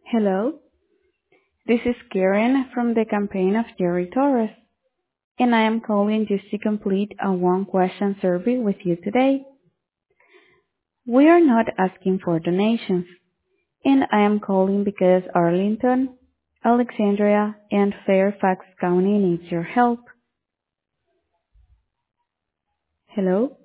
Hello, this is Karen from the campaign of Jerry Torres, and I am calling just to complete a one-question survey with you today. We are not asking for donations, and I am calling because Arlington, Alexandria, and Fairfax County needs your help. Hello?